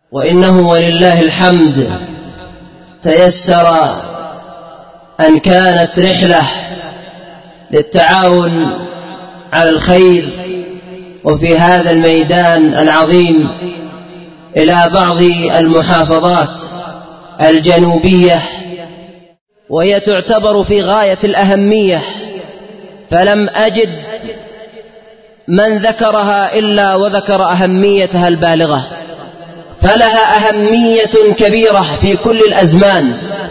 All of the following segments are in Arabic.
وإنه ولله الحمد تيسر أن كانت رحلة للتعاون على الخير وفي هذا الميدان العظيم إلى بعض المحافظات الجنوبية، وهي تعتبر في غاية الأهمية، فلم أجد من ذكرها إلا وذكر أهميتها البالغة، فلها أهمية كبيرة في كل الأزمان،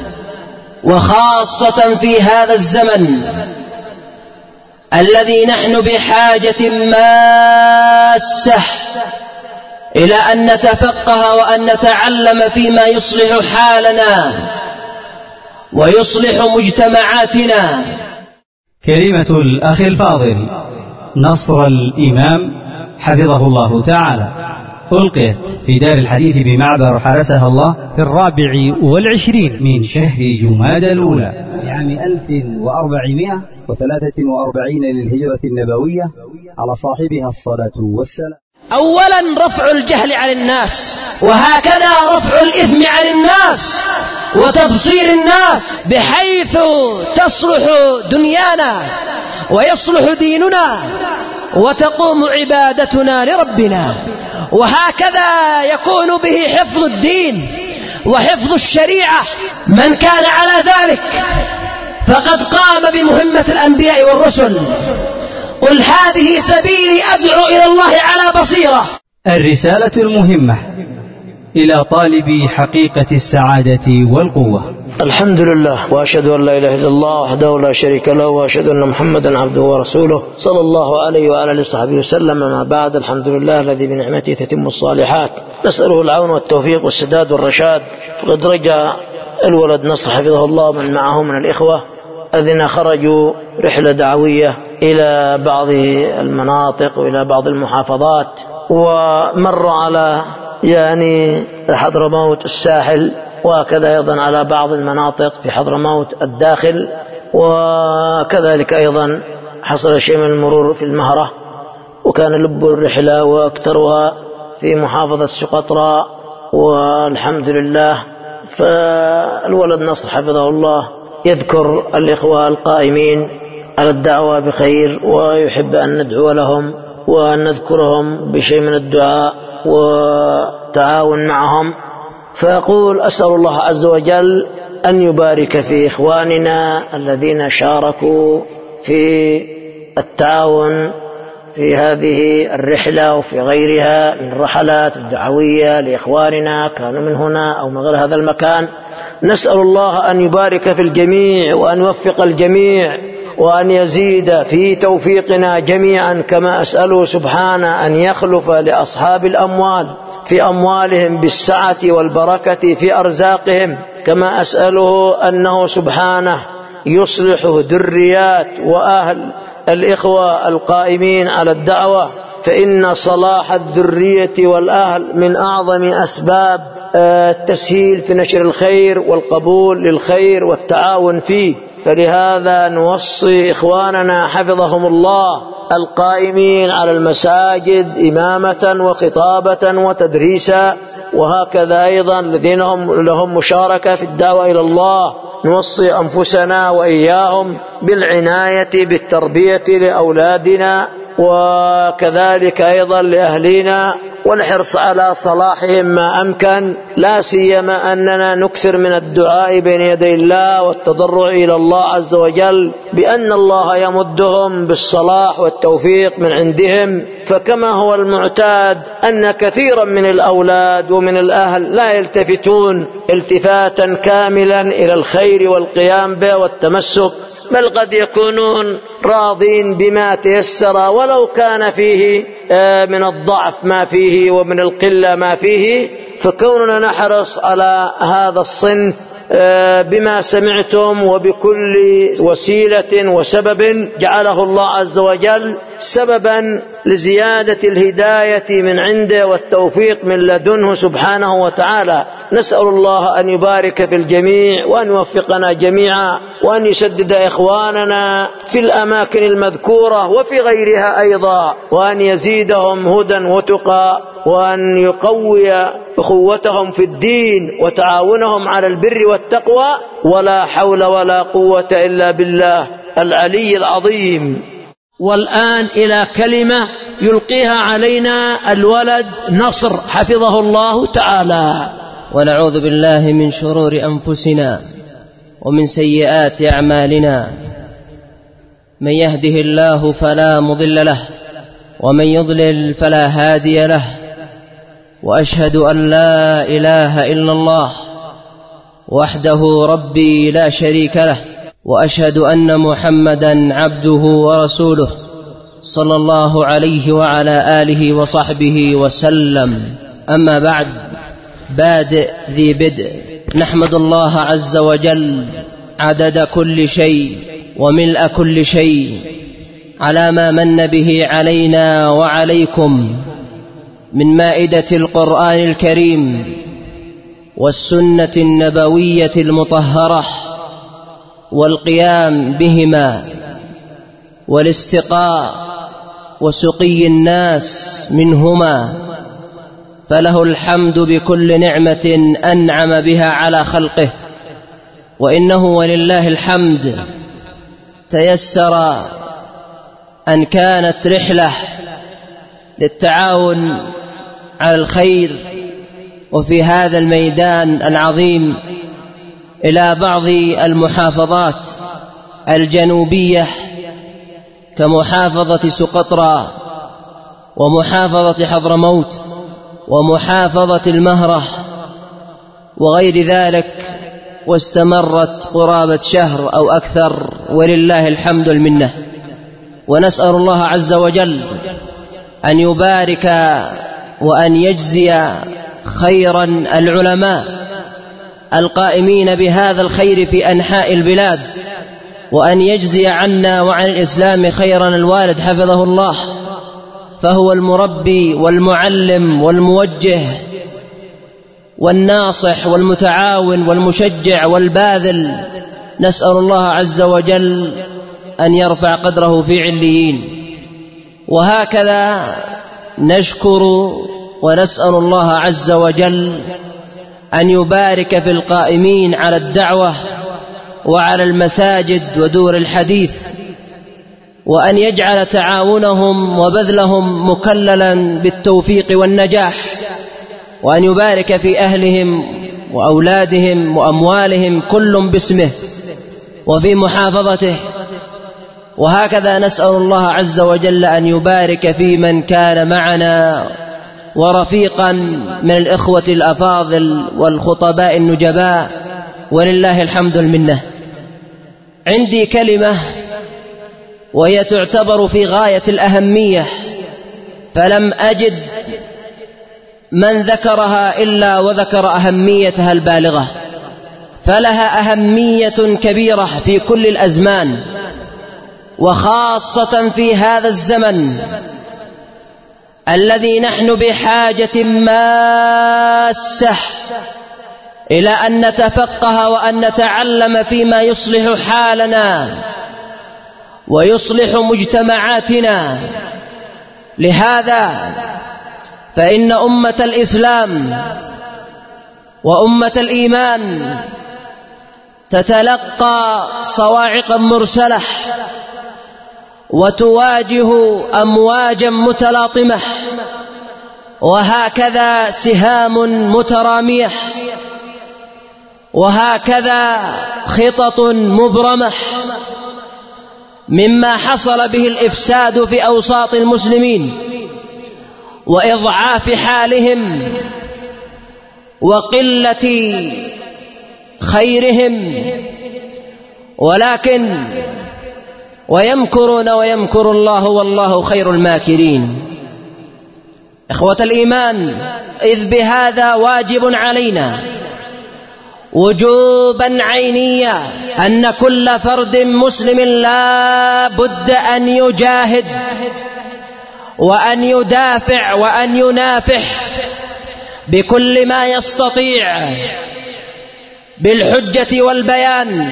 وخاصة في هذا الزمن الذي نحن بحاجة ماسة إلى أن نتفقه وأن نتعلم فيما يصلح حالنا ويصلح مجتمعاتنا. كلمة الأخ الفاضل نصر الإمام حفظه الله تعالى ألقيت في دار الحديث بمعبر حرسها الله في 24 من شهر جمادى الأولى لعام 1443 للهجرة النبوية على صاحبها الصلاة والسلام. أولا رفع الجهل عن الناس، وهكذا رفع الإثم عن الناس وتبصير الناس بحيث تصلح دنيانا ويصلح ديننا وتقوم عبادتنا لربنا، وهكذا يكون به حفظ الدين وحفظ الشريعة. من كان على ذلك فقد قام بمهمة الأنبياء والرسل. قل هذه سبيلي أدعو إلى الله على بصيرة. الرسالة المهمة إلى طالب حقيقة السعادة والقوة. الحمد لله، وأشهد أن لا إله إلا الله وحده لا شريك له، وأشهد أن محمدا عبده ورسوله صلى الله عليه وعلى آله وصحبه وسلم. ما بعد، الحمد لله الذي بنعمته تتم الصالحات، نسأله العون والتوفيق والسداد والرشاد. فقد رجع الولد نصر حفظه الله من معه من الإخوة الذين خرجوا رحلة دعوية إلى بعض المناطق وإلى بعض المحافظات، ومر على حضرموت الساحل، وكذا أيضا على بعض المناطق في حضرموت الداخل، وكذلك أيضا حصل شيء من المرور في المهرة، وكان لب الرحلة وأكثرها في محافظة سقطرى. والحمد لله، فالولد نصر حفظه الله يذكر الإخوة القائمين على الدعوة بخير، ويحب أن ندعو لهم وأن نذكرهم بشيء من الدعاء وتعاون معهم. فأقول أسأل الله عز وجل أن يبارك في إخواننا الذين شاركوا في التعاون في هذه الرحلة وفي غيرها من الرحلات الدعوية لإخواننا كانوا من هنا أو من غير هذا المكان. نسأل الله أن يبارك في الجميع وأن يوفق الجميع وأن يزيد في توفيقنا جميعا، كما أسأله سبحانه أن يخلف لأصحاب الأموال في أموالهم بالسعة والبركة في أرزاقهم، كما أسأله أنه سبحانه يصلح ذريات وأهل الإخوة القائمين على الدعوة، فإن صلاح الذرية والأهل من أعظم أسباب التسهيل في نشر الخير والقبول للخير والتعاون فيه. فلهذا نوصي إخواننا حفظهم الله القائمين على المساجد إمامة وخطابة وتدريسا، وهكذا أيضا الذين لهم مشاركة في الدعوة إلى الله، نوصي أنفسنا وإياهم بالعناية بالتربية لأولادنا وكذلك أيضا لأهلنا، والحرص على صلاحهم ما أمكن، لا سيما أننا نكثر من الدعاء بين يدي الله والتضرع إلى الله عز وجل بأن الله يمدهم بالصلاح والتوفيق من عندهم. فكما هو المعتاد أن كثيرا من الأولاد ومن الأهل لا يلتفتون التفاتا كاملا إلى الخير والقيام به والتمسك، بل قد يكونون راضين بما تيسر ولو كان فيه من الضعف ما فيه ومن القلة ما فيه. فكوننا نحرص على هذا الصنف بما سمعتم وبكل وسيلة وسبب جعله الله عز وجل سببا لزيادة الهداية من عنده والتوفيق من لدنه سبحانه وتعالى. نسأل الله أن يبارك في الجميع وأن يوفقنا جميعا وأن يسدد إخواننا في الأماكن المذكورة وفي غيرها أيضا، وأن يزيدهم هدى وتقى وأن يقوي أخوتهم في الدين وتعاونهم على البر والتقوى. ولا حول ولا قوة إلا بالله العلي العظيم. والآن إلى كلمة يلقيها علينا الولد نصر حفظه الله تعالى. ونعوذ بالله من شرور أنفسنا ومن سيئات أعمالنا، من يهده الله فلا مضل له ومن يضلل فلا هادي له، وأشهد أن لا إله إلا الله وحده ربي لا شريك له، وأشهد أن محمدا عبده ورسوله صلى الله عليه وعلى آله وصحبه وسلم. أما بعد، بادئ ذي بدء، نحمد الله عز وجل عدد كل شيء وملء كل شيء على ما من به علينا وعليكم من مائدة القرآن الكريم والسنة النبوية المطهرة، والقيام بهما والاستقاء وسقي الناس منهما، فله الحمد بكل نعمة أنعم بها على خلقه. وإنه ولله الحمد تيسر أن كانت رحلة للتعاون على الخير وفي هذا الميدان العظيم إلى بعض المحافظات الجنوبية كمحافظة سقطرى ومحافظة حضرموت ومحافظة المهرة وغير ذلك، واستمرت قرابة شهر أو أكثر، ولله الحمد المنة. ونسأل الله عز وجل أن يبارك وأن يجزي خيرا العلماء القائمين بهذا الخير في أنحاء البلاد، وأن يجزي عنا وعن الإسلام خيرا الوالد حفظه الله، فهو المربي والمعلم والموجه والناصح والمتعاون والمشجع والباذل. نسأل الله عز وجل أن يرفع قدره في عليين. وهكذا نشكر ونسأل الله عز وجل أن يبارك في القائمين على الدعوة وعلى المساجد ودور الحديث، وأن يجعل تعاونهم وبذلهم مكللا بالتوفيق والنجاح، وأن يبارك في أهلهم وأولادهم وأموالهم كل باسمه وفي محافظته. وهكذا نسأل الله عز وجل أن يبارك في من كان معنا ورفيقا من الإخوة الأفاضل والخطباء النجباء، ولله الحمد المنة. عندي كلمة وهي تعتبر في غاية الأهمية، فلم أجد من ذكرها إلا وذكر أهميتها البالغة، فلها أهمية كبيرة في كل الأزمان، وخاصة في هذا الزمن الذي نحن بحاجة ماسة إلى أن نتفقه وأن نتعلم فيما يصلح حالنا ويصلح مجتمعاتنا. لهذا فإن أمة الإسلام وأمة الإيمان تتلقى صواعق مرسلة وتواجه أمواجا متلاطمة، وهكذا سهام مترامية، وهكذا خطط مبرمة، مما حصل به الإفساد في أوساط المسلمين وإضعاف حالهم وقلة خيرهم. ولكن ويمكرون ويمكر الله والله خير الماكرين. إخوة الإيمان، إذ بهذا واجب علينا وجوبا عينيا أن كل فرد مسلم لا بد أن يجاهد وأن يدافع وأن ينافح بكل ما يستطيع بالحجة والبيان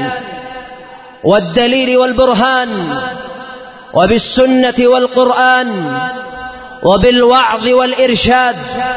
والدليل والبرهان وبالسنة والقرآن وبالوعظ والإرشاد،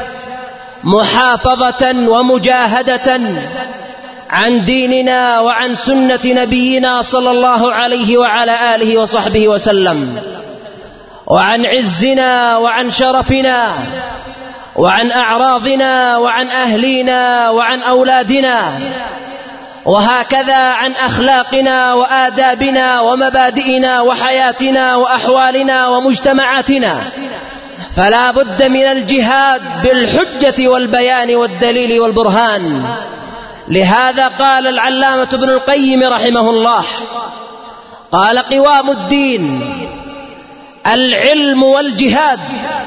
محافظة ومجاهدة عن ديننا وعن سنة نبينا صلى الله عليه وعلى آله وصحبه وسلم، وعن عزنا وعن شرفنا وعن أعراضنا وعن أهلينا وعن أولادنا، وهكذا عن أخلاقنا وآدابنا ومبادئنا وحياتنا وأحوالنا ومجتمعاتنا. فلا بد من الجهاد بالحجة والبيان والدليل والبرهان. لهذا قال العلامة ابن القيم رحمه الله، قال: قوام الدين العلم والجهاد.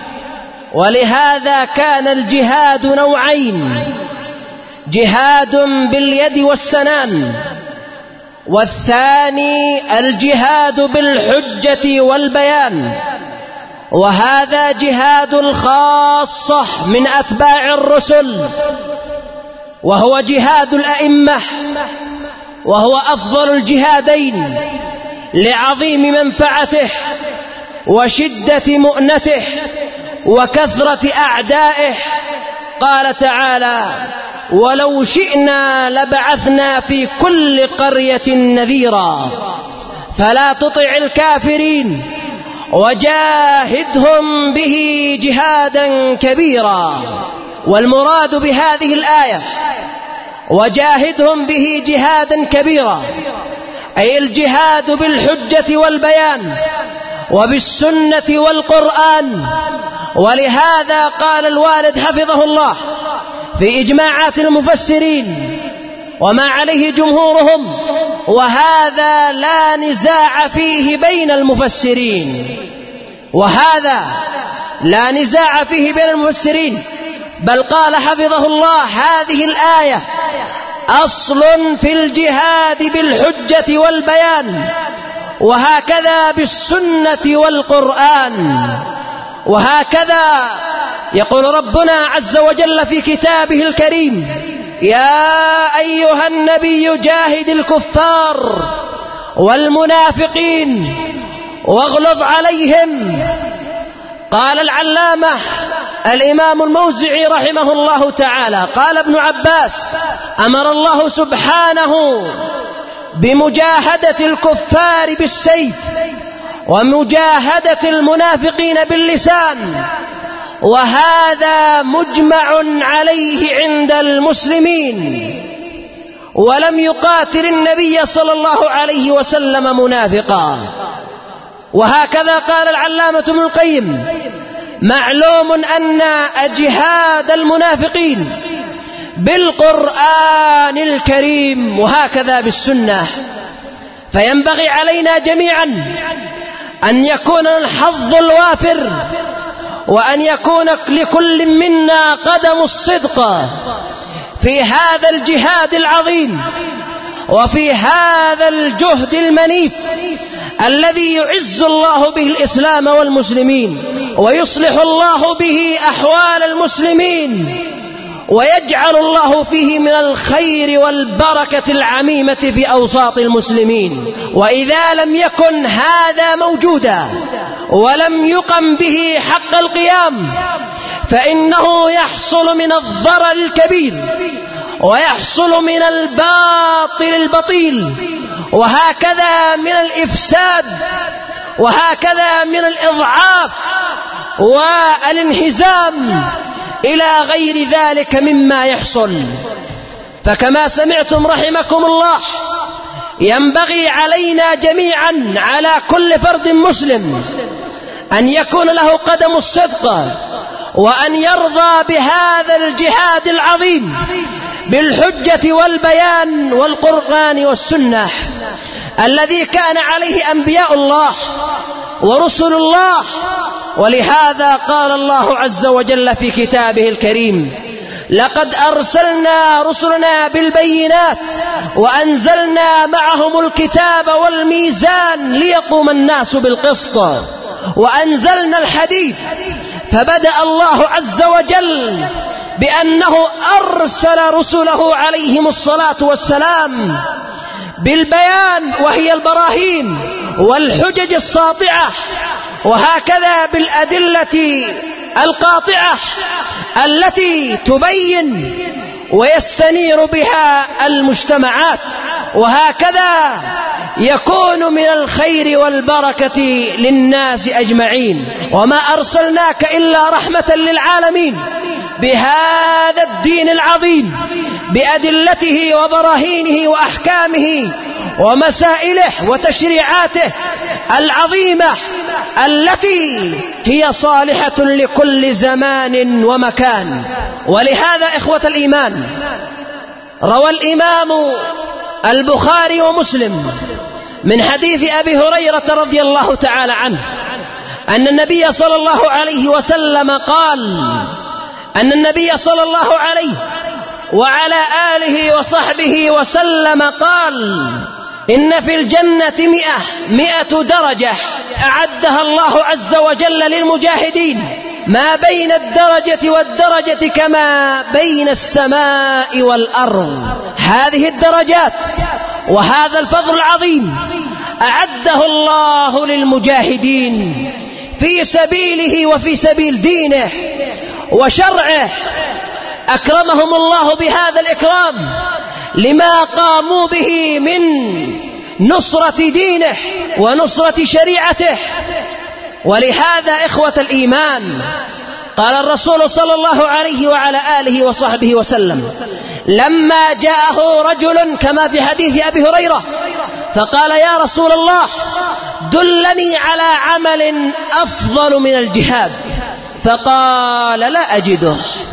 ولهذا كان الجهاد نوعين: جهاد باليد والسنان، والثاني الجهاد بالحجة والبيان، وهذا جهاد الخاصة من أتباع الرسل، وهو جهاد الأئمة، وهو أفضل الجهادين لعظيم منفعته وشدة مؤنته وكثرة أعدائه. قال تعالى: ولو شئنا لبعثنا في كل قرية نذيرا فلا تطع الكافرين وجاهدهم به جهادا كبيرا. والمراد بهذه الآية وجاهدهم به جهادا كبيرا أي الجهاد بالحجة والبيان وبالسنة والقرآن. ولهذا قال الوالد حفظه الله في إجماعات المفسرين وما عليه جمهورهم، وهذا لا نزاع فيه بين المفسرين، وهذا لا نزاع فيه بين المفسرين، بل قال حفظه الله: هذه الآية أصل في الجهاد بالحجة والبيان، وهكذا بالسنة والقرآن. وهكذا يقول ربنا عز وجل في كتابه الكريم: يا أيها النبي جاهد الكفار والمنافقين واغلظ عليهم. قال العلامة الإمام الموزعي رحمه الله تعالى، قال ابن عباس: أمر الله سبحانه بمجاهدة الكفار بالسيف ومجاهدة المنافقين باللسان، وهذا مجمع عليه عند المسلمين، ولم يقاتل النبي صلى الله عليه وسلم منافقا. وهكذا قال العلامة ابن القيم: معلوم أن جهاد المنافقين بالقرآن الكريم وهكذا بالسنة، فينبغي علينا جميعا أن يكون الحظ الوافر، وأن يكون لكل منا قدم الصدق في هذا الجهاد العظيم وفي هذا الجهد المنيف الذي يعز الله به الإسلام والمسلمين، ويصلح الله به أحوال المسلمين، ويجعل الله فيه من الخير والبركة العميمة في أوساط المسلمين. وإذا لم يكن هذا موجودا ولم يقم به حق القيام، فإنه يحصل من الضرر الكبير ويحصل من الباطل البطيل، وهكذا من الإفساد، وهكذا من الإضعاف والانهزام إلى غير ذلك مما يحصل. فكما سمعتم رحمكم الله، ينبغي علينا جميعا على كل فرد مسلم أن يكون له قدم الصدق، وأن يرضى بهذا الجهاد العظيم بالحجة والبيان والقرآن والسنة الذي كان عليه أنبياء الله ورسل الله. ولهذا قال الله عز وجل في كتابه الكريم: لقد أرسلنا رسلنا بالبينات وأنزلنا معهم الكتاب والميزان ليقوم الناس بالقسط وأنزلنا الحديد. فبدأ الله عز وجل بأنه أرسل رسله عليهم الصلاة والسلام بالبيان، وهي البراهين والحجج الساطعة وهكذا بالأدلة القاطعة التي تبين ويستنير بها المجتمعات. وهكذا يكون من الخير والبركة للناس أجمعين. وما أرسلناك إلا رحمة للعالمين. بهذا الدين العظيم بأدلته وبراهينه وأحكامه ومسائله وتشريعاته العظيمة التي هي صالحة لكل زمان ومكان. ولهذا إخوة الإيمان روى الإمام البخاري ومسلم من حديث أبي هريرة رضي الله تعالى عنه أن النبي صلى الله عليه وسلم قال أن النبي صلى الله عليه وعلى آله وصحبه وسلم قال إن في الجنة 100 درجة أعدها الله عز وجل للمجاهدين ما بين الدرجة والدرجة كما بين السماء والأرض. هذه الدرجات وهذا الفضل العظيم أعده الله للمجاهدين في سبيله وفي سبيل دينه وشرعه. أكرمهم الله بهذا الإكرام لما قاموا به من نصرة دينه ونصرة شريعته. ولهذا إخوة الإيمان قال الرسول صلى الله عليه وعلى آله وصحبه وسلم لما جاءه رجل كما في حديث أبي هريرة فقال يا رسول الله دلني على عمل أفضل من الجهاد. فقال لا أجده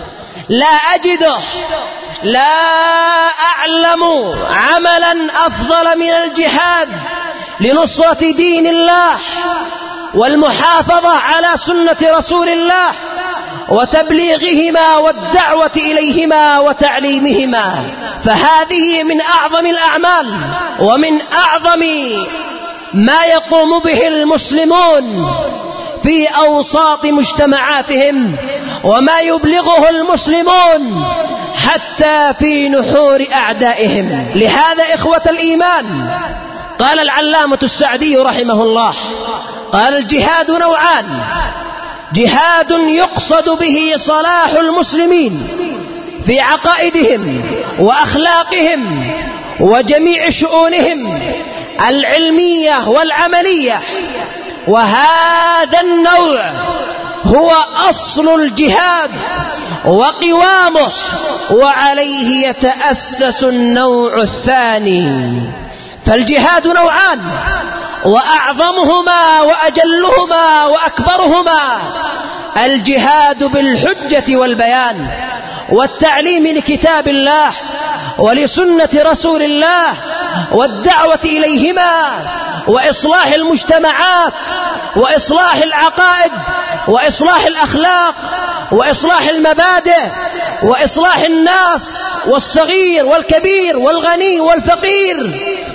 لا أعلم عملا أفضل من الجهاد لنصرة دين الله والمحافظة على سنة رسول الله وتبليغهما والدعوة إليهما وتعليمهما. فهذه من أعظم الأعمال ومن أعظم ما يقوم به المسلمون في أوساط مجتمعاتهم وما يبلغه المسلمون حتى في نحور أعدائهم. لهذا إخوة الإيمان قال العلامة السعدي رحمه الله قال الجهاد نوعان: جهاد يقصد به صلاح المسلمين في عقائدهم وأخلاقهم وجميع شؤونهم العلمية والعملية، وهذا النوع هو أصل الجهاد وقوامه، وعليه يتأسس النوع الثاني. فالجهاد نوعان، وأعظمهما وأجلهما وأكبرهما الجهاد بالحجة والبيان والتعليم لكتاب الله ولسنة رسول الله والدعوة إليهما وإصلاح المجتمعات وإصلاح العقائد وإصلاح الأخلاق وإصلاح المبادئ وإصلاح الناس والصغير والكبير والغني والفقير.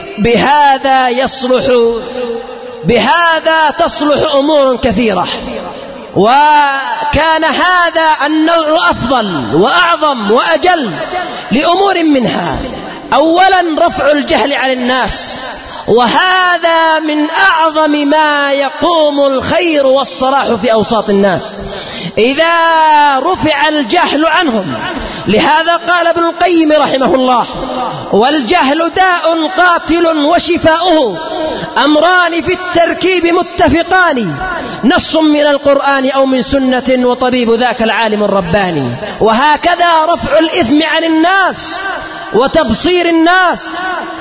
بهذا تصلح أمور كثيرة. وكان هذا النوع أفضل وأعظم وأجل لأمور منها: أولا رفع الجهل عن الناس، وهذا من أعظم ما يقوم الخير والصلاح في أوساط الناس إذا رفع الجهل عنهم. لهذا قال ابن القيم رحمه الله: والجهل داء قاتل وشفاؤه أمران في التركيب متفقان، نص من القرآن أو من سنة وطبيب ذاك العالم الرباني. وهكذا رفع الإثم عن الناس وتبصير الناس،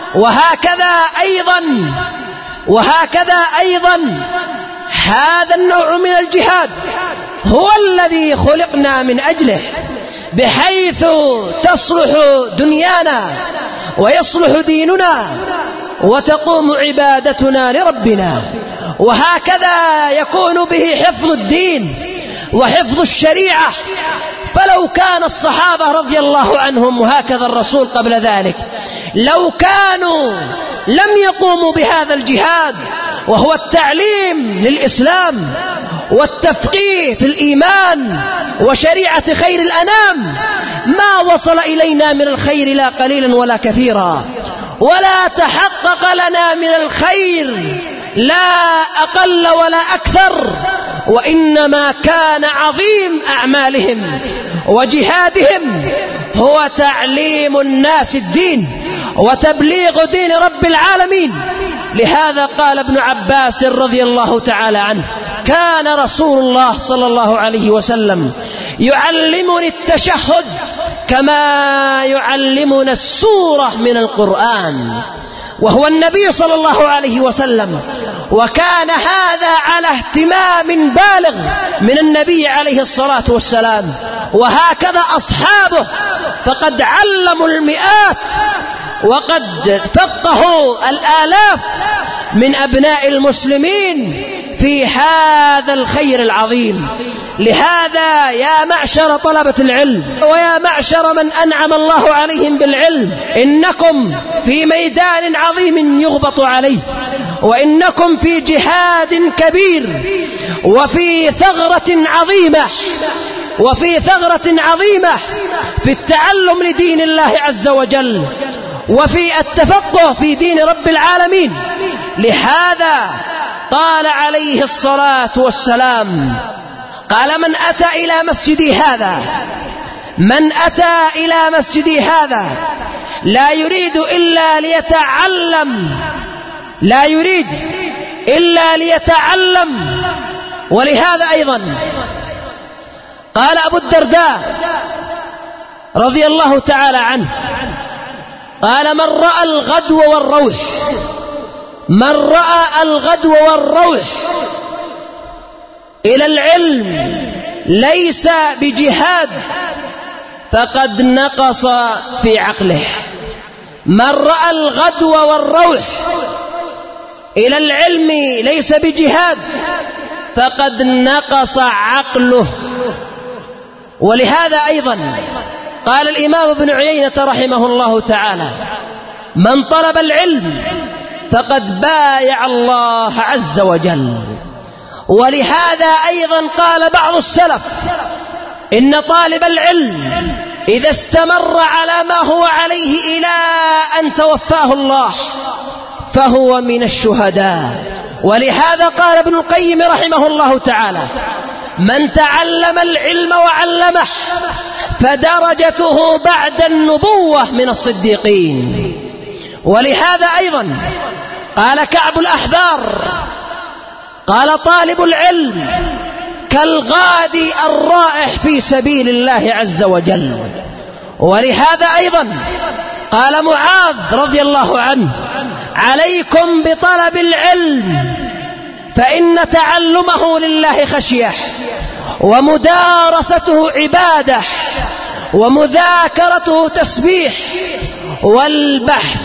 وهكذا أيضا هذا النوع من الجهاد هو الذي خلقنا من أجله، بحيث تصلح دنيانا ويصلح ديننا وتقوم عبادتنا لربنا. وهكذا يكون به حفظ الدين وحفظ الشريعة. فلو كان الصحابة رضي الله عنهم وهكذا الرسول قبل ذلك لو كانوا لم يقوموا بهذا الجهاد، وهو التعليم للإسلام والتفقيه في الإيمان وشريعة خير الأنام، ما وصل إلينا من الخير لا قليلا ولا كثيرا. ولا تحقق لنا من الخير لا أقل ولا أكثر، وإنما كان عظيم أعمالهم وجهادهم هو تعليم الناس الدين وتبليغ دين رب العالمين. لهذا قال ابن عباس رضي الله تعالى عنه: كان رسول الله صلى الله عليه وسلم يعلمني التشهد كما يعلمنا السورة من القرآن، وهو النبي صلى الله عليه وسلم، وكان هذا على اهتمام بالغ من النبي عليه الصلاة والسلام، وهكذا أصحابه، فقد علموا المئات وقد فقهوا الآلاف من أبناء المسلمين في هذا الخير العظيم. لهذا يا معشر طلبة العلم ويا معشر من أنعم الله عليهم بالعلم، إنكم في ميدان عظيم يغبط عليه، وإنكم في جهاد كبير وفي ثغرة عظيمة في التعلم لدين الله عز وجل وفي التفقه في دين رب العالمين. لهذا قال عليه الصلاة والسلام: قال من أتى إلى مسجدي هذا لا يريد إلا ليتعلم. ولهذا أيضا قال أبو الدرداء رضي الله تعالى عنه، قال: من رأى الغدو والروح إلى العلم ليس بجهاد فقد نقص في عقله. من رأى الغدو والروح إلى العلم ليس بجهاد فقد نقص عقله. ولهذا أيضا قال الإمام ابن عيينة رحمه الله تعالى: من طلب العلم فقد بايع الله عز وجل. ولهذا أيضا قال بعض السلف: إن طالب العلم إذا استمر على ما هو عليه إلى أن توفاه الله فهو من الشهداء. ولهذا قال ابن القيم رحمه الله تعالى: من تعلم العلم وعلمه فدرجته بعد النبوة من الصديقين. ولهذا أيضا قال كعب الأحبار: قال طالب العلم كالغادي الرائح في سبيل الله عز وجل. ولهذا أيضا قال معاذ رضي الله عنه: عليكم بطلب العلم فإن تعلمه لله خشية ومدارسته عبادة ومذاكرته تسبيح والبحث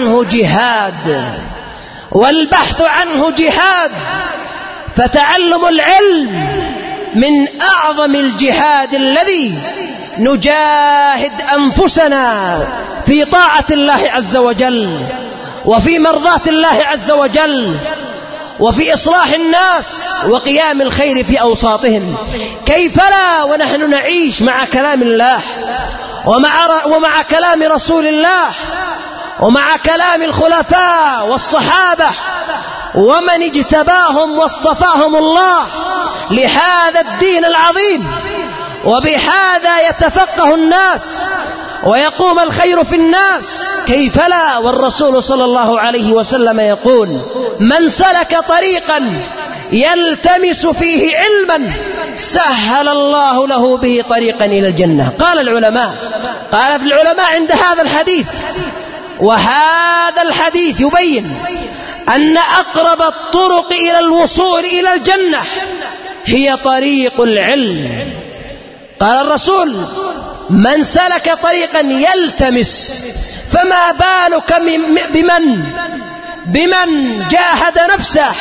عنه جهاد. فتعلم العلم من أعظم الجهاد الذي نجاهد أنفسنا في طاعة الله عز وجل وفي مرضاة الله عز وجل وفي إصلاح الناس وقيام الخير في أوساطهم. كيف لا ونحن نعيش مع كلام الله ومع كلام رسول الله ومع كلام الخلفاء والصحابة ومن اجتباهم واصطفاهم الله لهذا الدين العظيم، وبهذا يتفقه الناس ويقوم الخير في الناس. كيف لا والرسول صلى الله عليه وسلم يقول: من سلك طريقا يلتمس فيه علما سهل الله له به طريقا إلى الجنة. قال في العلماء عند هذا الحديث، وهذا الحديث يبين أن أقرب الطرق إلى الوصول إلى الجنة هي طريق العلم. قال الرسول: من سلك طريقا يلتمس، فما بالك بمن جاهد نفسه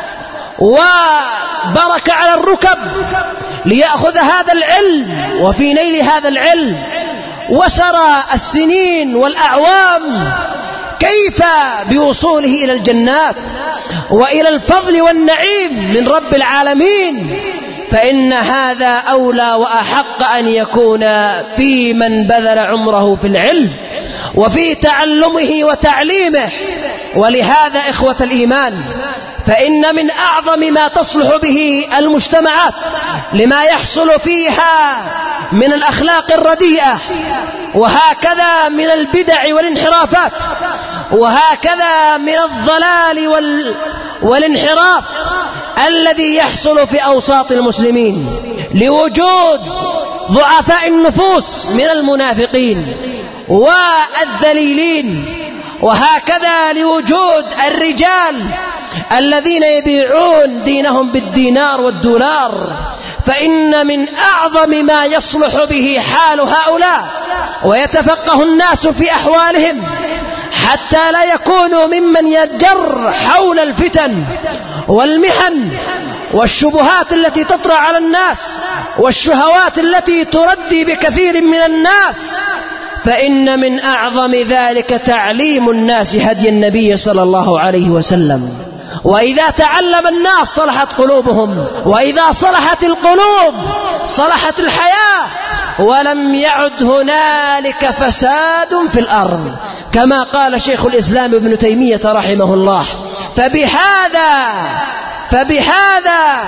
وبرك على الركب ليأخذ هذا العلم وفي نيل هذا العلم وسرى السنين والأعوام، كيف بوصوله إلى الجنات وإلى الفضل والنعيم من رب العالمين؟ فإن هذا أولى وأحق أن يكون في من بذل عمره في العلم وفي تعلمه وتعليمه. ولهذا إخوة الإيمان فإن من أعظم ما تصلح به المجتمعات لما يحصل فيها من الأخلاق الرديئة، وهكذا من البدع والانحرافات، وهكذا من الضلال والانحراف الذي يحصل في أوساط المسلمين لوجود ضعفاء النفوس من المنافقين والذليلين، وهكذا لوجود الرجال الذين يبيعون دينهم بالدينار والدولار. فإن من أعظم ما يصلح به حال هؤلاء ويتفقه الناس في أحوالهم حتى لا يكونوا ممن يجر حول الفتن والمحن والشبهات التي تطرأ على الناس والشهوات التي تردي بكثير من الناس. فإن من أعظم ذلك تعليم الناس هدي النبي صلى الله عليه وسلم. وإذا تعلم الناس صلحت قلوبهم، وإذا صلحت القلوب صلحت الحياة، ولم يعد هنالك فساد في الأرض كما قال شيخ الإسلام ابن تيمية رحمه الله. فبهذا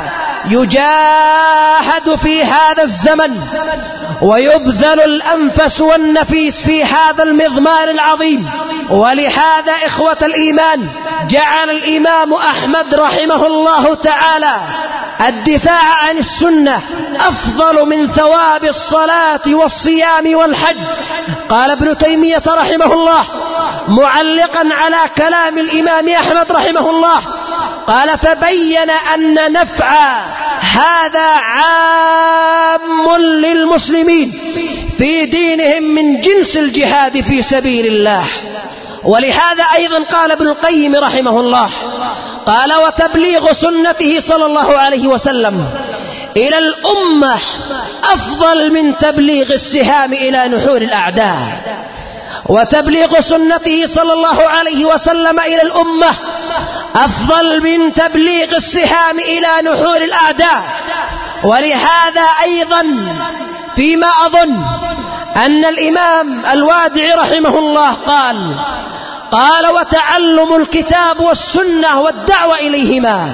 يجاهد في هذا الزمن ويبذل الأنفس والنفيس في هذا المضمار العظيم. ولهذا إخوة الإيمان جعل الإمام أحمد رحمه الله تعالى الدفاع عن السنة أفضل من ثواب الصلاة والصيام والحج. قال ابن تيمية رحمه الله معلقا على كلام الإمام أحمد رحمه الله، قال فبين أن نفع هذا عام للمسلمين في دينهم من جنس الجهاد في سبيل الله. ولهذا أيضا قال ابن القيم رحمه الله، قال وتبليغ سنته صلى الله عليه وسلم إلى الأمة أفضل من تبليغ السهام إلى نحور الأعداء. وتبليغ سنته صلى الله عليه وسلم إلى الأمة أفضل من تبليغ السهام إلى نحور الأعداء. ولهذا أيضا فيما أظن أن الإمام الوادعي رحمه الله قال وتعلم الكتاب والسنة والدعوة إليهما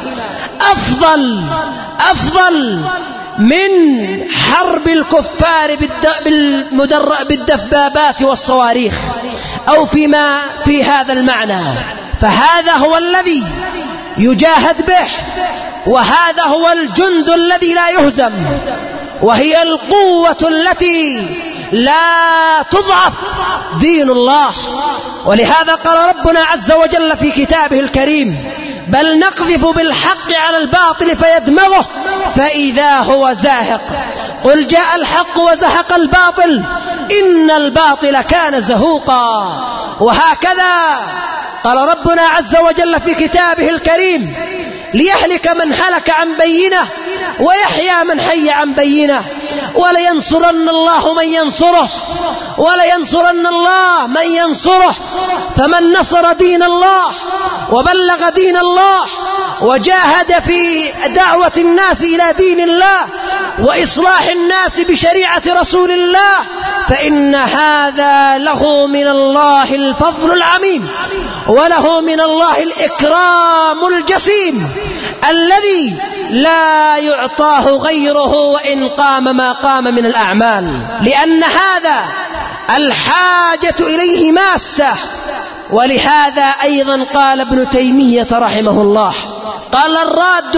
أفضل من حرب الكفار بالدبابات والصواريخ أو فيما في هذا المعنى. فهذا هو الذي يجاهد به، وهذا هو الجند الذي لا يهزم، وهي القوة التي لا تضعف دين الله. ولهذا قال ربنا عز وجل في كتابه الكريم بل نقذف بالحق على الباطل فيدمغه فإذا هو زاهق قل جاء الحق وزهق الباطل إن الباطل كان زهوقا. وهكذا قال ربنا عز وجل في كتابه الكريم ليهلك من هلك عن بينه ويحيى من حي عن بينه ولينصرن الله من ينصره ولينصرن الله من ينصره. فمن نصر دين الله وبلغ دين الله وجاهد في دعوة الناس إلى دين الله وإصلاح الناس بشريعة رسول الله فإن هذا له من الله الفضل العميم وله من الله الإكرام الجسيم الذي لا يعطاه غيره وإن قام ما قام من الأعمال، لأن هذا الحاجة إليه ماسة. ولهذا أيضا قال ابن تيمية رحمه الله قال الراد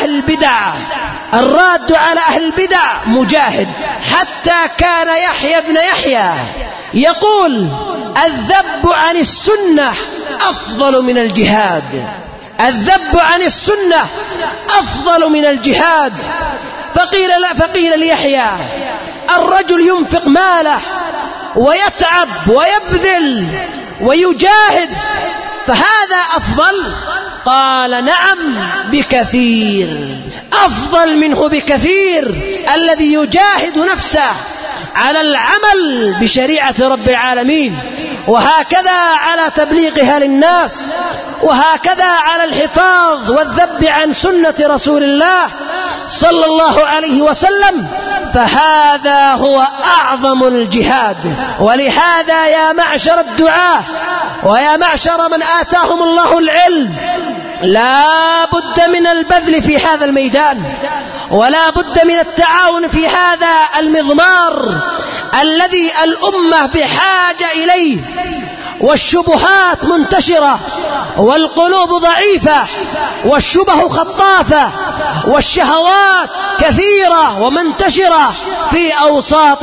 على أهل البدع مجاهد. حتى كان يحيى بن يحيى يقول الذب عن السنة أفضل من الجهاد، الذب عن السنة أفضل من الجهاد. فقيل ليحيى الرجل ينفق ماله ويتعب ويبذل ويجاهد فهذا أفضل؟ قال نعم بكثير، أفضل منه بكثير الذي يجاهد نفسه على العمل بشريعة رب العالمين، وهكذا على تبليغها للناس، وهكذا على الحفاظ والذب عن سنة رسول الله صلى الله عليه وسلم، فهذا هو أعظم الجهاد. ولهذا يا معشر الدعاة ويا معشر من آتاهم الله العلم، لا بد من البذل في هذا الميدان، ولا بد من التعاون في هذا المضمار الذي الأمة بحاجة إليه. والشبهات منتشرة، والقلوب ضعيفة، والشبه خطافة، والشهوات كثيرة ومنتشرة في أوساط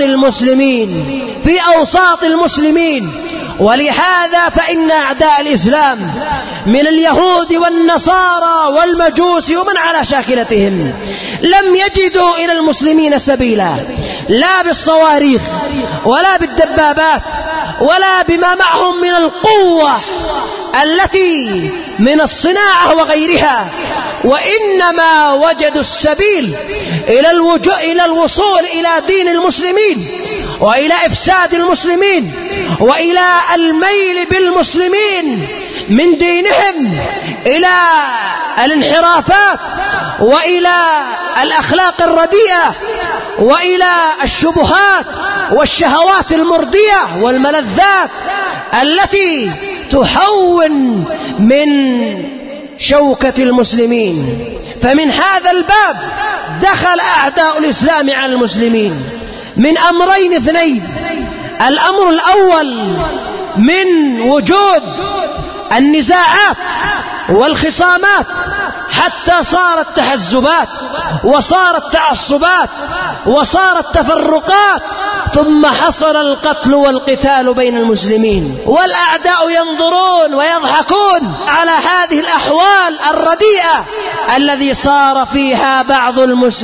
المسلمين. ولهذا فإن أعداء الإسلام من اليهود والنصارى والمجوس ومن على شاكلتهم لم يجدوا إلى المسلمين سبيلا، لا بالصواريخ ولا بالدبابات ولا بما معهم من القوة التي من الصناعة وغيرها، وإنما وجدوا السبيل إلى الوصول إلى دين المسلمين، وإلى إفساد المسلمين، وإلى الميل بالمسلمين من دينهم إلى الانحرافات، وإلى الأخلاق الرديئة، وإلى الشبهات والشهوات المردية والملذات التي تهون من شوكة المسلمين. فمن هذا الباب دخل أعداء الإسلام على المسلمين من أمرين اثنين: الأمر الأول من وجود النزاعات والخصامات حتى صارت تحزبات وصارت تعصبات وصارت تفرقات، ثم حصل القتل والقتال بين المسلمين، والأعداء ينظرون ويضحكون على هذه الأحوال الرديئة الذي صار فيها بعض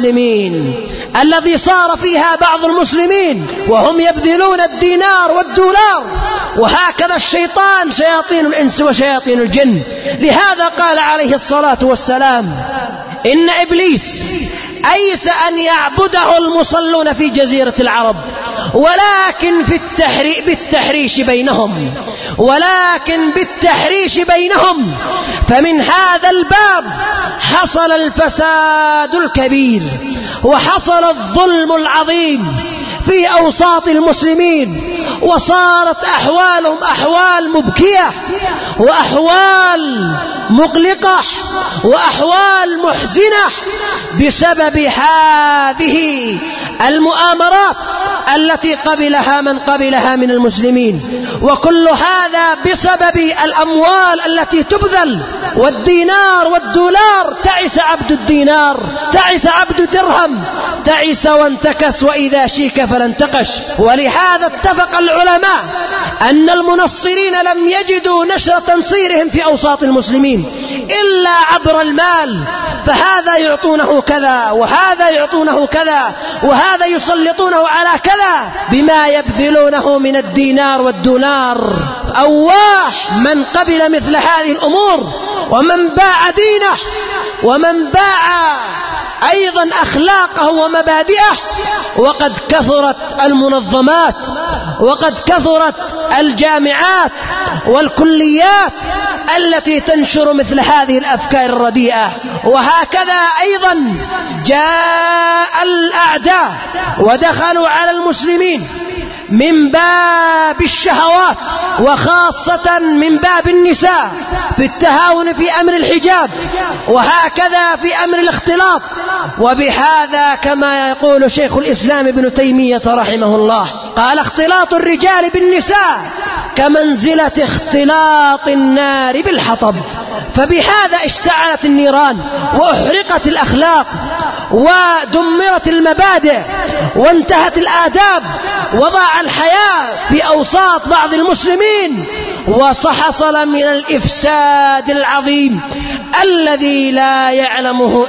المسلمين وهم يبذلون الدينار والدولار. وهكذا الشيطان، شياطين الإنس وشياطين الجن. لهذا قال عليه الصلاة والسلام: إن إبليس أيس أن يعبده المصلون في جزيرة العرب، ولكن بالتحريش بينهم. فمن هذا الباب حصل الفساد الكبير، وحصل الظلم العظيم في أوساط المسلمين، وصارت أحوالهم أحوال مبكية، وأحوال مقلقة، وأحوال محزنة بسبب هذه المؤامرات التي قبلها من قبلها من المسلمين. وكل هذا بسبب الأموال التي تبذل، والدينار والدولار. تعس عبد الدينار، تعس عبد الدرهم، تعس وانتكس، وإذا شيك فلا انتقش. ولهذا اتفق العلماء أن المنصرين لم يجدوا نشر تنصيرهم في أوساط المسلمين إلا عبر المال، فهذا يعطونه كذا، وهذا يعطونه كذا، وهذا يسلطونه على كذا بما يبذلونه من الدينار والدولار. أواح من قبل مثل هذه الأمور، ومن باع دينه، ومن باع أيضا أخلاقه ومبادئه. وقد كثرت المنظمات، وقد كثرت الجامعات والكليات التي تنشر مثل هذه الأفكار الرديئة. وهكذا أيضا جاء الأعداء ودخلوا على المسلمين من باب الشهوات، وخاصة من باب النساء، في التهاون في أمر الحجاب، وهكذا في أمر الاختلاط. وبهذا كما يقول شيخ الإسلام ابن تيمية رحمه الله، قال: اختلاط الرجال بالنساء كمنزلة اختلاط النار بالحطب. فبهذا اشتعلت النيران، وأحرقت الأخلاق، ودمرت المبادئ، وانتهت الآداب، وضاع الحياة في أوساط بعض المسلمين، وحصل من الإفساد العظيم الذي لا يعلمه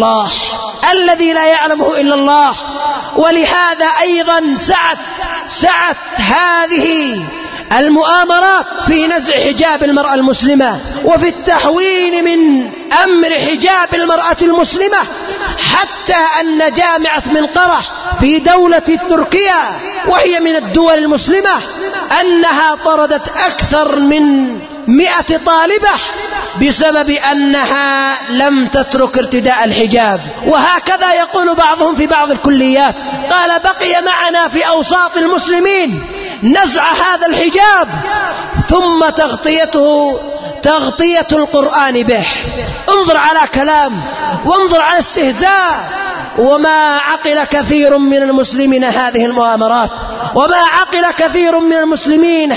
إلا الله. ولهذا أيضا سعت هذه المؤامرات في نزع حجاب المرأة المسلمة، وفي التحوين من أمر حجاب المرأة المسلمة، حتى أن جامعة منقرة في دولة تركيا، وهي من الدول المسلمة، أنها طردت أكثر من 100 طالبة بسبب أنها لم تترك ارتداء الحجاب. وهكذا يقول بعضهم في بعض الكليات، قال بقي معنا في أوساط المسلمين نزع هذا الحجاب ثم تغطية القرآن به. انظر على كلام وانظر على استهزاء. وما عقل كثير من المسلمين هذه المؤامرات، وما عقل كثير من المسلمين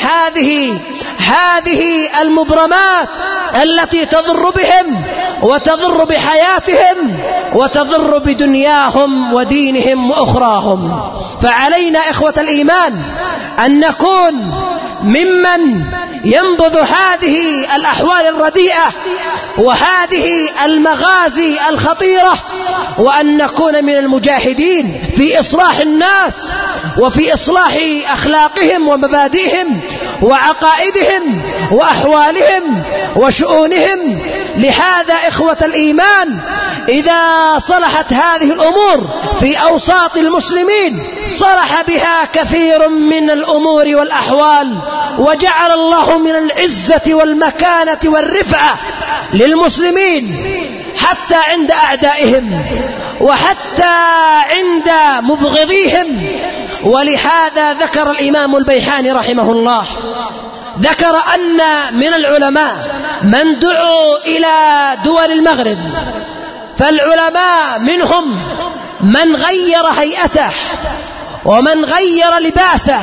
هذه المبرمات التي تضر بهم وتضر بحياتهم وتضر بدنياهم ودينهم وأخراهم. فعلينا إخوة الإيمان أن نكون ممن ينبذ هذه الأحوال الرديئة وهذه المغازي الخطيرة، وأن نكون من المجاهدين في إصلاح الناس وفي إصلاح أخلاقهم ومبادئهم وعقائدهم وأحوالهم وشؤونهم. لهذا إخوة الإيمان إذا صلحت هذه الأمور في أوساط المسلمين صلح بها كثير من الأمور والأحوال، وجعل الله من العزة والمكانة والرفعة للمسلمين حتى عند أعدائهم وحتى عند مبغضيهم. ولهذا ذكر الإمام البيحاني رحمه الله، ذكر أن من العلماء من دعوا إلى دول المغرب، فالعلماء منهم من غير هيئته ومن غير لباسه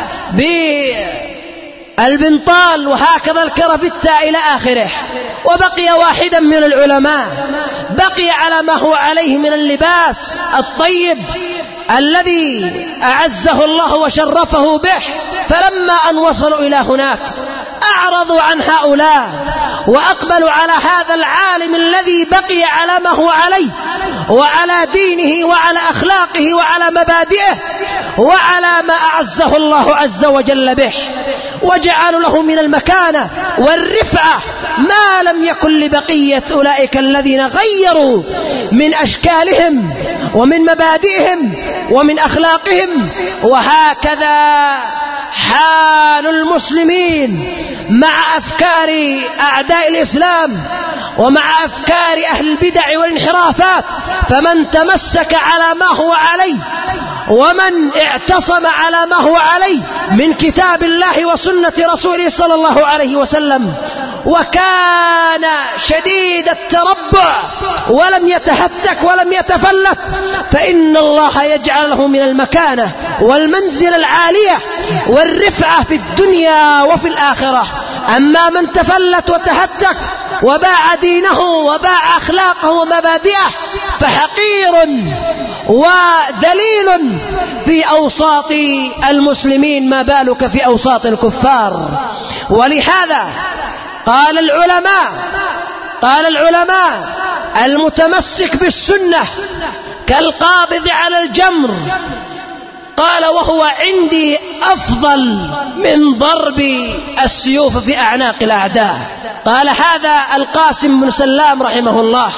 بالبنطال وهكذا الكرفتة إلى آخره، وبقي واحدا من العلماء بقي على ما هو عليه من اللباس الطيب الذي أعزه الله وشرفه به. فلما أن وصلوا إلى هناك أعرضوا عن هؤلاء وأقبلوا على هذا العالم الذي بقي على ما هو عليه وعلى دينه وعلى أخلاقه وعلى مبادئه وعلى ما أعزه الله عز وجل به، وجعلوا له من المكانة والرفعة ما لم يكن لبقية أولئك الذين غيروا من أشكالهم ومن مبادئهم ومن أخلاقهم. وهكذا حال المسلمين مع أفكار أعداء الإسلام ومع أفكار أهل البدع والانحرافات. فمن تمسك على ما هو عليه ومن اعتصم على ما هو عليه من كتاب الله وسنة رسوله صلى الله عليه وسلم، وكان شديد التربع ولم يتهتك ولم يتفلت، فإن الله يجعل له من المكانة والمنزل العالية والرفعة في الدنيا وفي الآخرة. أما من تفلت وتهتك وباع دينه وباع أخلاقه ومبادئه فحقير وذليل في أوساط المسلمين، ما بالك في أوساط الكفار. ولهذا قال العلماء المتمسك بالسنة كالقابض على الجمر، قال وهو عندي أفضل من ضرب السيوف في أعناق الأعداء. قال هذا القاسم بن سلام رحمه الله،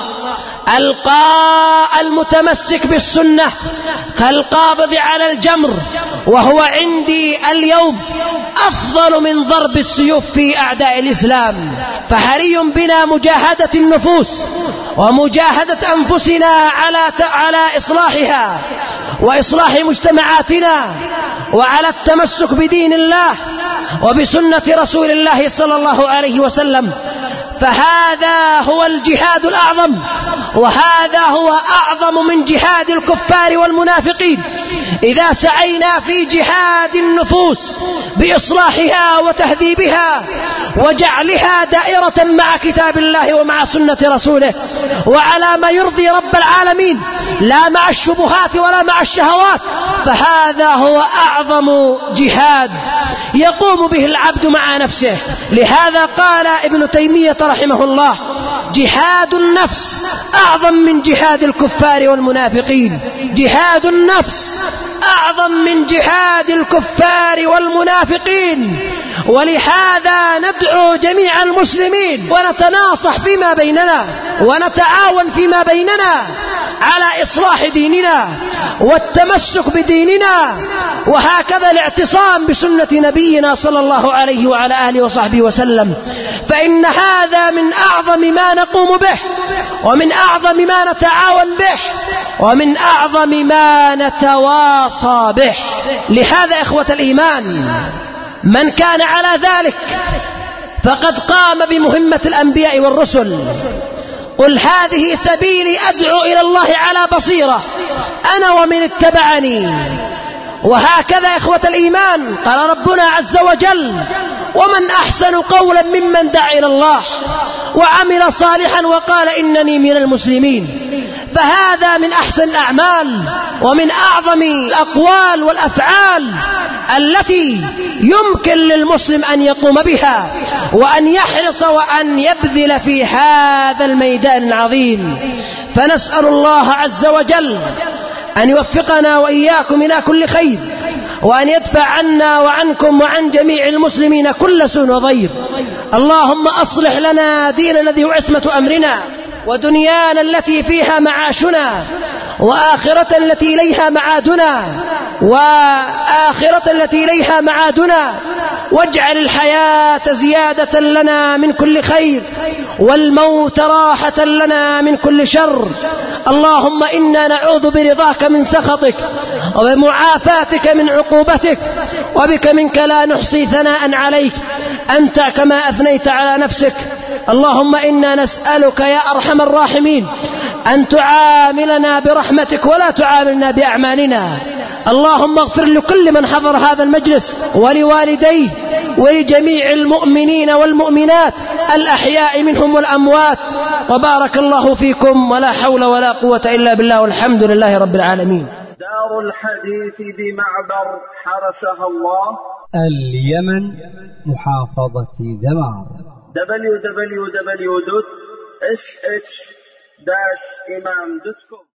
المتمسك بالسنة كالقابض على الجمر، وهو عندي اليوم أفضل من ضرب السيوف في أعداء الإسلام. فحري بنا مجاهدة النفوس ومجاهدة أنفسنا على إصلاحها وإصلاح مجتمعاتنا وعلى التمسك بدين الله وبسنة رسول الله صلى الله عليه وسلم. فهذا هو الجهاد الأعظم، وهذا هو أعظم من جهاد الكفار والمنافقين. إذا سعينا في جهاد النفوس بإصلاحها وتهذيبها وجعلها دائرة مع كتاب الله ومع سنة رسوله وعلى ما يرضي رب العالمين لا مع الشبهات ولا مع الشهوات، فهذا هو أعظم جهاد يقوم به العبد مع نفسه. لهذا قال ابن تيمية رحمه الله: جهاد النفس أعظم من جهاد الكفار والمنافقين. جهاد النفس أعظم من جهاد الكفار والمنافقين. ولهذا ندعو جميع المسلمين ونتناصح فيما بيننا ونتعاون فيما بيننا على إصلاح ديننا والتمسك بديننا، وهكذا الاعتصام بسنة نبينا صلى الله عليه وعلى آله وصحبه وسلم. فإن هذا من أعظم ما نقوم به، ومن أعظم ما نتعاون به، ومن أعظم ما نتواصى به. لهذا إخوة الإيمان من كان على ذلك فقد قام بمهمة الأنبياء والرسل. قل هذه سبيلي أدعو إلى الله على بصيرة أنا ومن اتبعني. وهكذا إخوة الإيمان قال ربنا عز وجل: ومن أحسن قولا ممن دعا إلى الله وعمل صالحا وقال إنني من المسلمين. فهذا من أحسن الأعمال ومن أعظم الأقوال والأفعال التي يمكن للمسلم أن يقوم بها وأن يحرص وأن يبذل في هذا الميدان العظيم. فنسأل الله عز وجل أن يوفقنا وإياكم إلى كل خير، وأن يدفع عنا وعنكم وعن جميع المسلمين كل سوء وضير. اللهم أصلح لنا ديننا الذي هو عصمة أمرنا، ودنيانا التي فيها معاشنا، وآخرة التي إليها معادنا، واجعل الحياة زيادة لنا من كل خير، والموت راحة لنا من كل شر. اللهم إنا نعوذ برضاك من سخطك، وبمعافاتك من عقوبتك، وبك منك لا نحصي ثناء عليك أنت كما أثنيت على نفسك. اللهم إنا نسألك يا أرحم الراحمين أن تعاملنا برحمتك ولا تعاملنا بأعمالنا. اللهم اغفر لكل من حضر هذا المجلس ولوالديه ولجميع المؤمنين والمؤمنات الأحياء منهم والأموات. وبارك الله فيكم، ولا حول ولا قوة إلا بالله، والحمد لله رب العالمين. دار الحديث بمعبر حرسها الله، اليمن، محافظة دمار. www.sh-imam.com